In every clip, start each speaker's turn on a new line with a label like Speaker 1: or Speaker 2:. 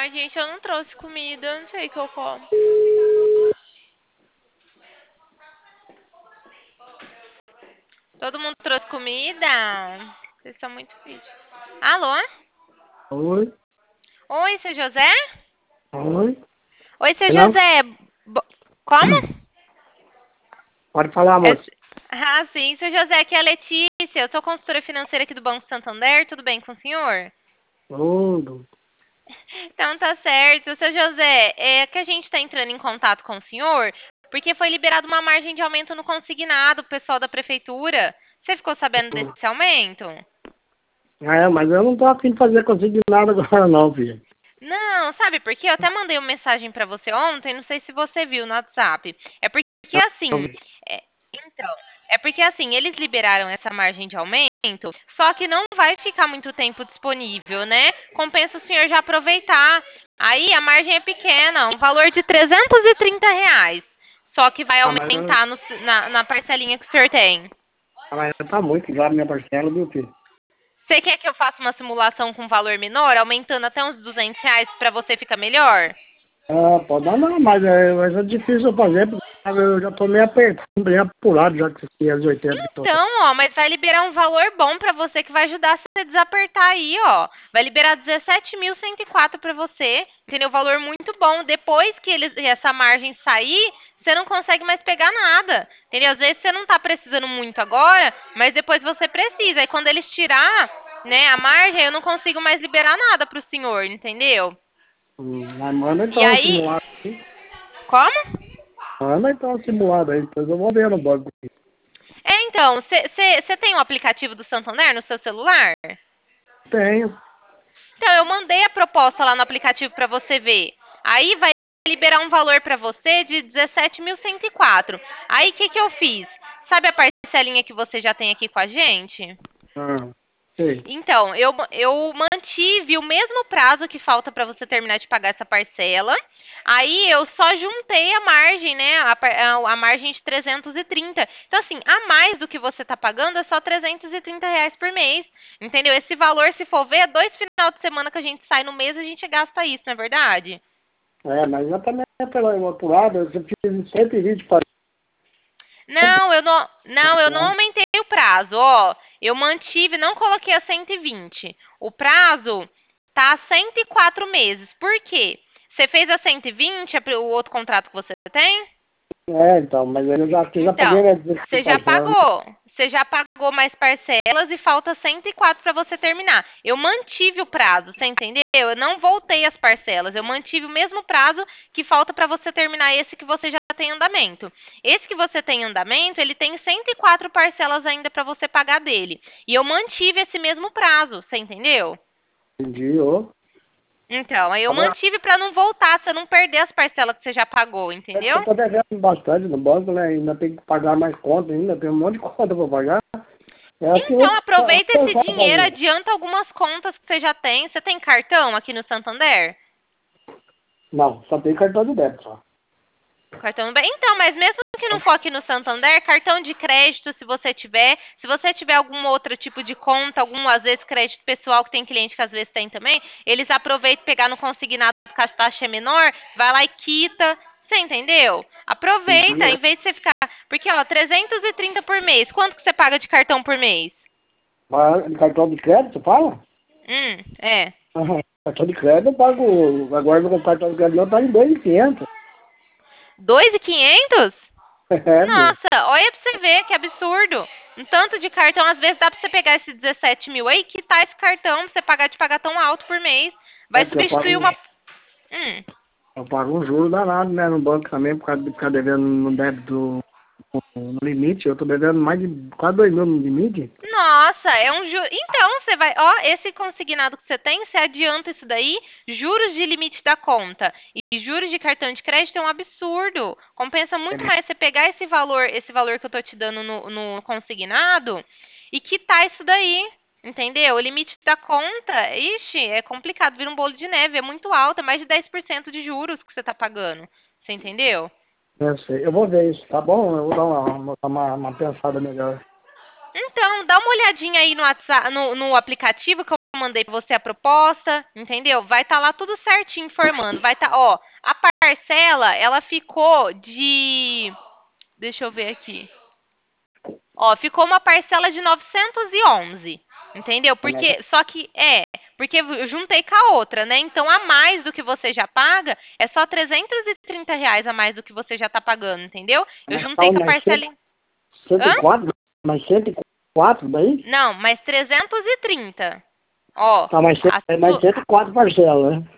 Speaker 1: Ai, gente, eu não trouxe comida. Não sei o que eu como. Todo mundo trouxe comida? Vocês são muito fit. Alô?
Speaker 2: Oi,
Speaker 1: Oi, seu José?
Speaker 2: oi.
Speaker 1: Oi, seu
Speaker 2: Não?
Speaker 1: José. Como?
Speaker 2: Pode falar,
Speaker 1: É...
Speaker 2: moço.
Speaker 1: Ah, sim, seu José, aqui é a Letícia. Eu sou consultora financeira aqui do Banco Santander. Tudo bem com o senhor?
Speaker 2: Tudo.
Speaker 1: Então tá certo. Seu José, é que a gente está entrando em contato com o senhor porque foi liberada uma margem de aumento no consignado, pessoal da prefeitura. Você ficou sabendo desse aumento?
Speaker 2: É, mas eu não tô afim de fazer consignado agora não, filho.
Speaker 1: Não, sabe por quê? Eu até mandei uma mensagem pra você ontem, não sei se você viu no WhatsApp. É porque
Speaker 2: Não,
Speaker 1: assim, é, então, é porque assim, eles liberaram essa margem de aumento, só que não vai ficar muito tempo disponível, né? Compensa o senhor já aproveitar. Aí a margem é pequena, um valor de R$ 330. Só que vai aumentar na parcelinha que o senhor tem.
Speaker 2: mas tá muito já a minha parcela, viu, filho?
Speaker 1: Você quer que eu faça uma simulação com valor menor, aumentando até uns R$ 200 pra você ficar melhor?
Speaker 2: Ah, pode dar não, mas é difícil eu fazer, porque eu já tô meio apertado, bem apurado já com esses 80 que tô.
Speaker 1: Então, ó, mas vai liberar um valor bom pra você que vai ajudar você a desapertar aí, ó. Vai liberar 17.104 pra você, entendeu? Valor muito bom. Depois que essa margem sair, você não consegue mais pegar nada, entendeu? Às vezes você não tá precisando muito agora, mas depois você precisa. E quando eles tirar, né, a margem, eu não consigo mais liberar nada pro senhor, entendeu?
Speaker 2: Mas manda
Speaker 1: E
Speaker 2: então um
Speaker 1: aí,
Speaker 2: simulado aí.
Speaker 1: como?
Speaker 2: Manda então um simulado aí, depois eu vou ver no banco.
Speaker 1: É, então, você tem o aplicativo do Santander no seu celular?
Speaker 2: Tenho.
Speaker 1: Então, eu mandei a proposta lá no aplicativo para você ver. Aí vai liberar um valor para você de 17.104. Aí, o que que eu fiz? Sabe a parcelinha que você já tem aqui com a gente?
Speaker 2: Ah, sei.
Speaker 1: Então, eu mantive o mesmo prazo que falta para você terminar de pagar essa parcela. Aí eu só juntei a margem, né? A margem de 330. Então, assim, a mais do que você está pagando é só R$ 330 por mês. Entendeu? Esse valor, se for ver, é 2 final de semana que a gente sai no mês e a gente gasta isso, não é verdade?
Speaker 2: É, mas eu também pelo outro lado, eu fiz 120 para
Speaker 1: Não aumentei o prazo, ó. Eu mantive, não coloquei a 120. O prazo tá a 104 meses. Por quê? Você fez a 120, o outro contrato que você tem?
Speaker 2: É, então, mas eu já paguei
Speaker 1: Então,
Speaker 2: minha dívida de
Speaker 1: você já
Speaker 2: parcela, né?
Speaker 1: pagou. Você já pagou mais parcelas e falta 104 para você terminar. Eu mantive o prazo, você entendeu? Eu não voltei as parcelas. Eu mantive o mesmo prazo que falta para você terminar esse que você já tem em andamento. Esse que você tem em andamento, ele tem 104 parcelas ainda para você pagar dele. E eu mantive esse mesmo prazo, você entendeu?
Speaker 2: Entendi, ô.
Speaker 1: Então, aí eu
Speaker 2: Agora,
Speaker 1: mantive para não voltar, você não perder as parcelas que você já pagou,
Speaker 2: é que eu
Speaker 1: entendeu?
Speaker 2: tô devendo bastante no banco, né? Ainda tem que pagar mais conta ainda, tem um monte de conta pra pagar. Eu acho que eu
Speaker 1: Então,
Speaker 2: vou
Speaker 1: aproveita esse
Speaker 2: pensar em
Speaker 1: dinheiro,
Speaker 2: fazer.
Speaker 1: adianta algumas contas que você já tem. Você tem cartão aqui no Santander?
Speaker 2: Não, só tem cartão de débito, só.
Speaker 1: Cartão bem. Então, mas mesmo que não for aqui no Santander, cartão de crédito, se você tiver algum outro tipo de conta, algum, às vezes, crédito pessoal, que tem cliente que às vezes tem também, eles aproveitam pegar no consignado que a taxa é menor, vai lá e quita. Você entendeu?
Speaker 2: Entendi,
Speaker 1: Aproveita,
Speaker 2: é.
Speaker 1: em vez de você ficar. Porque, ó, 330 por mês. Quanto que você paga de cartão por mês?
Speaker 2: Mas cartão de crédito, fala?
Speaker 1: É.
Speaker 2: Aham. Cartão de crédito eu pago, agora meu cartão de crédito não tá em 2.500.
Speaker 1: 2.500?
Speaker 2: É, meu.
Speaker 1: Nossa, olha pra você ver que absurdo. Um tanto de cartão, às vezes dá pra você pegar esse 17 mil aí, quitar esse cartão pra você pagar de pagar tão alto por mês.
Speaker 2: É
Speaker 1: Vai
Speaker 2: que eu
Speaker 1: substituir
Speaker 2: pago,
Speaker 1: uma. Hum.
Speaker 2: eu pago um juro danado, né, no banco também, por causa de ficar devendo no débito no limite. Eu tô devendo mais de quase 2.000 no limite.
Speaker 1: Nossa, é um juro. Então, você vai. Ó, esse consignado que você tem, você adianta isso daí, juros de limite da conta. E juros de cartão de crédito é um absurdo. Compensa muito mais você pegar esse valor que eu tô te dando no consignado e quitar isso daí. Entendeu? O limite da conta, ixi, é complicado, vira um bolo de neve, é muito alto, é mais de 10% de juros que você tá pagando. Você entendeu?
Speaker 2: Eu sei. Eu vou ver isso, tá bom? Eu vou dar uma pensada melhor.
Speaker 1: Então, dá uma olhadinha aí no WhatsApp, no aplicativo que eu mandei pra você a proposta, entendeu? Vai estar lá tudo certinho informando. Vai estar, ó, a parcela, ela ficou de... Deixa eu ver aqui. Ó, ficou uma parcela de 911, entendeu? Porque eu juntei com a outra, né? Então, a mais do que você já paga, é só R$ 330 a mais do que você já tá pagando, entendeu? Eu juntei com a parcela...
Speaker 2: 104? Mais 104 daí?
Speaker 1: Não, mais 330. Ó,
Speaker 2: Tá, mais 104 parcelas, né?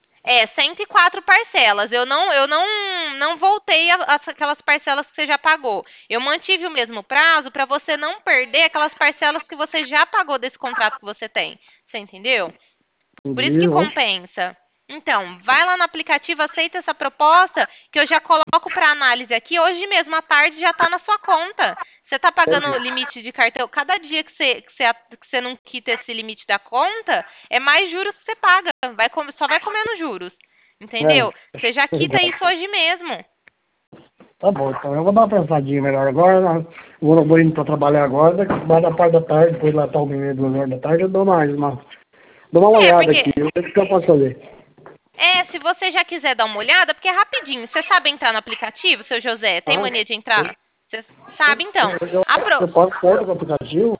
Speaker 1: 104 parcelas. Eu não voltei aquelas parcelas que você já pagou. Eu mantive o mesmo prazo para você não perder aquelas parcelas que você já pagou desse contrato que você tem. Você entendeu? Por isso que compensa. Então, vai lá no aplicativo, aceita essa proposta, que eu já coloco para análise aqui. Hoje mesmo, à tarde, já está na sua conta. Você está pagando o limite de cartão. Cada dia que você não quita esse limite da conta, é mais juros que você paga. Só vai comendo juros. Entendeu? Você já quita isso hoje mesmo.
Speaker 2: Tá bom, então eu vou dar uma pensadinha melhor agora. Eu vou indo para trabalhar agora, mais da parte da tarde, depois lá tá o menino 2 horas da tarde, eu dou uma olhada aqui, eu vejo o que eu posso fazer.
Speaker 1: Se você já quiser dar uma olhada, porque é rapidinho. Você sabe entrar no aplicativo, seu José? Tem mania de entrar? Você sabe, então?
Speaker 2: Eu pago conta com o aplicativo?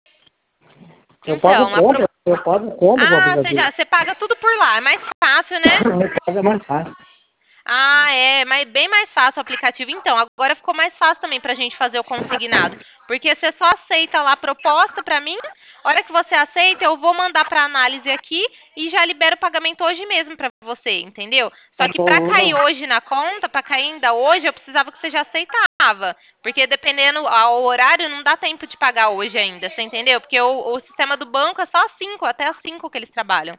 Speaker 2: Eu pago conta com o aplicativo.
Speaker 1: Você paga tudo por lá, é mais fácil, né?
Speaker 2: É mais fácil.
Speaker 1: Mas bem mais fácil o aplicativo. Então, agora ficou mais fácil também pra gente fazer o consignado. Porque você só aceita lá a proposta pra mim. A hora que você aceita, eu vou mandar pra análise aqui e já libero o pagamento hoje mesmo pra você, entendeu? Só que pra cair hoje na conta, pra cair ainda hoje, eu precisava que você já aceitava. Porque dependendo ao horário, não dá tempo de pagar hoje ainda, você entendeu? Porque o sistema do banco é só 5, até as 5 que eles trabalham.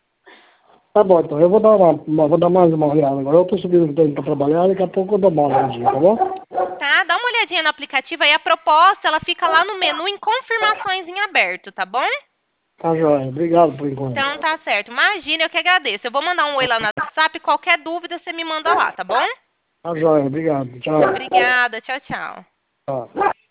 Speaker 2: Tá bom, então eu vou dar mais uma olhada agora. Eu tô subindo para trabalhar, daqui a pouco eu dou uma olhadinha, tá bom?
Speaker 1: Tá, dá uma olhadinha no aplicativo aí, a proposta, ela fica lá no menu em confirmações em aberto, tá bom?
Speaker 2: Tá joia, obrigado por enquanto.
Speaker 1: Então tá certo, imagina, eu que agradeço. Eu vou mandar um oi lá no WhatsApp, qualquer dúvida você me manda lá, tá bom?
Speaker 2: Tá joia, obrigado, tchau.
Speaker 1: Obrigada, tchau, tchau.
Speaker 2: Tchau.